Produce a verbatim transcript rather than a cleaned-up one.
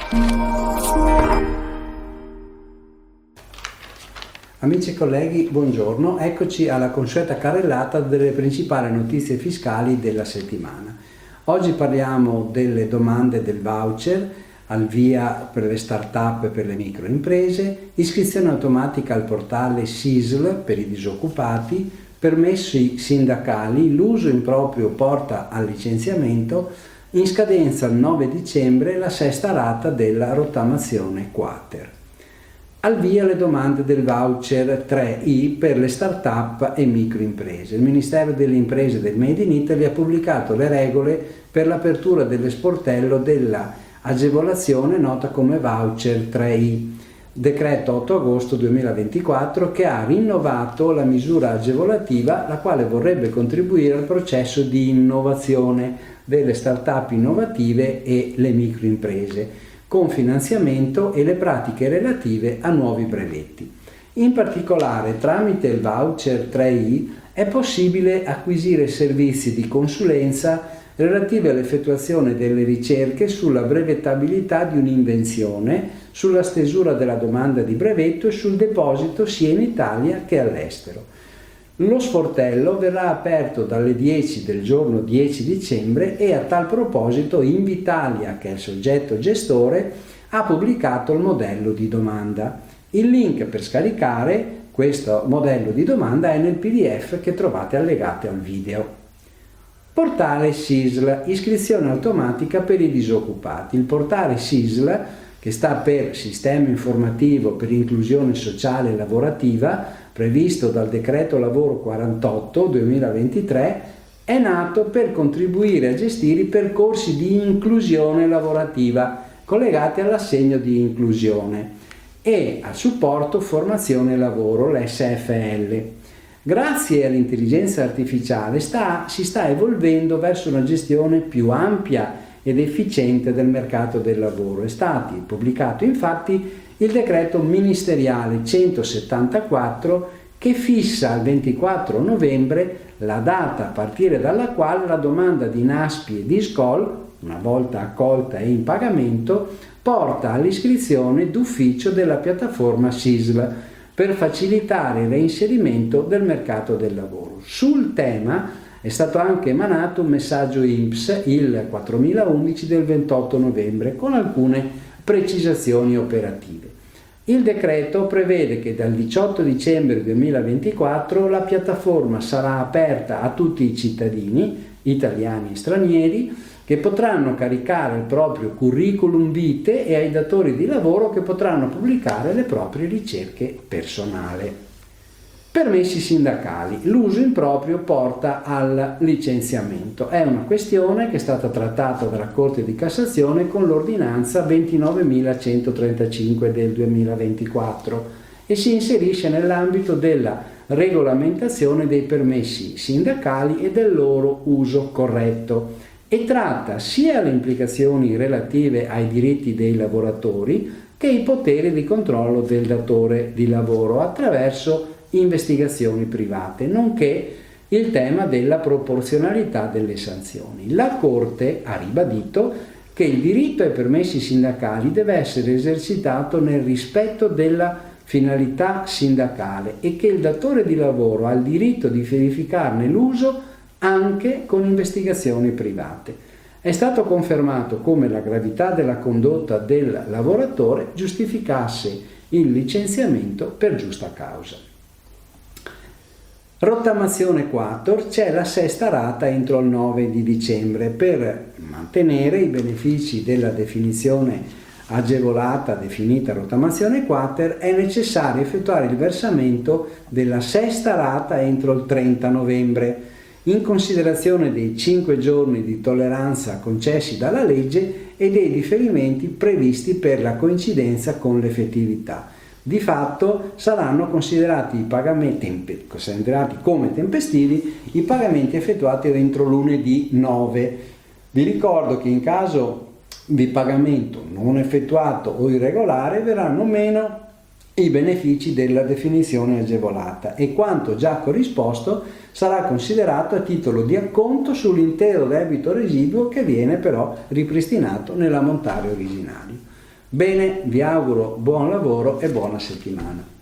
Amici e colleghi, buongiorno, eccoci alla consueta carrellata delle principali notizie fiscali della settimana. Oggi parliamo delle domande del voucher, al via per le start-up e per le microimprese, iscrizione automatica al portale S I S L per i disoccupati, permessi sindacali, l'uso improprio porta al licenziamento, in scadenza il nove dicembre la sesta rata della rottamazione quater. Al via le domande del voucher tre i per le start-up e microimprese. Il Ministero delle Imprese del Made in Italy ha pubblicato le regole per l'apertura dell'esportello della agevolazione nota come voucher tre i, decreto otto agosto duemilaventiquattro, che ha rinnovato la misura agevolativa, la quale vorrebbe contribuire al processo di innovazione delle start-up innovative e le microimprese, con finanziamento e le pratiche relative a nuovi brevetti. In particolare, tramite il voucher tre i è possibile acquisire servizi di consulenza relativi all'effettuazione delle ricerche sulla brevettabilità di un'invenzione, sulla stesura della domanda di brevetto e sul deposito sia in Italia che all'estero. Lo sportello verrà aperto dalle dieci del giorno dieci dicembre e a tal proposito Invitalia, che è il soggetto gestore, ha pubblicato il modello di domanda. Il link per scaricare questo modello di domanda è nel P D F che trovate allegate al video. Portale S I S L, iscrizione automatica per i disoccupati. Il portale S I S L, che sta per Sistema Informativo per Inclusione Sociale e Lavorativa, previsto dal Decreto Lavoro quarantotto duemilaventitré, è nato per contribuire a gestire i percorsi di inclusione lavorativa collegati all'assegno di inclusione e al supporto formazione e lavoro, l'S F L. Grazie all'intelligenza artificiale sta, si sta evolvendo verso una gestione più ampia ed efficiente del mercato del lavoro. È stato pubblicato infatti il decreto ministeriale centosettantaquattro che fissa al ventiquattro novembre la data a partire dalla quale la domanda di NASPI e di S C O L, una volta accolta e in pagamento, porta all'iscrizione d'ufficio della piattaforma S I S L per facilitare il reinserimento del mercato del lavoro. Sul tema è stato anche emanato un messaggio I N P S, il quattromilaundici del ventotto novembre, con alcune precisazioni operative. Il decreto prevede che dal diciotto dicembre duemilaventiquattro la piattaforma sarà aperta a tutti i cittadini, italiani e stranieri, che potranno caricare il proprio curriculum vitae e ai datori di lavoro che potranno pubblicare le proprie ricerche personali. Permessi sindacali. L'uso improprio porta al licenziamento. È una questione che è stata trattata dalla Corte di Cassazione con l'ordinanza ventinovemilacentotrentacinque del duemilaventiquattro e si inserisce nell'ambito della regolamentazione dei permessi sindacali e del loro uso corretto e tratta sia le implicazioni relative ai diritti dei lavoratori che i poteri di controllo del datore di lavoro attraverso investigazioni private, nonché il tema della proporzionalità delle sanzioni. La Corte ha ribadito che il diritto ai permessi sindacali deve essere esercitato nel rispetto della finalità sindacale e che il datore di lavoro ha il diritto di verificarne l'uso anche con investigazioni private. È stato confermato come la gravità della condotta del lavoratore giustificasse il licenziamento per giusta causa. Rottamazione quattro, c'è la sesta rata entro il nove di dicembre per mantenere i benefici della definizione agevolata definita rottamazione quater. È necessario effettuare il versamento della sesta rata entro il trenta novembre in considerazione dei cinque giorni di tolleranza concessi dalla legge e dei differimenti previsti per la coincidenza con l'effettività. Di fatto saranno considerati, i pagamenti, considerati come tempestivi i pagamenti effettuati entro lunedì nove. Vi ricordo che in caso di pagamento non effettuato o irregolare verranno meno i benefici della definizione agevolata e quanto già corrisposto sarà considerato a titolo di acconto sull'intero debito residuo che viene però ripristinato nell'ammontare originario. Bene, vi auguro buon lavoro e buona settimana.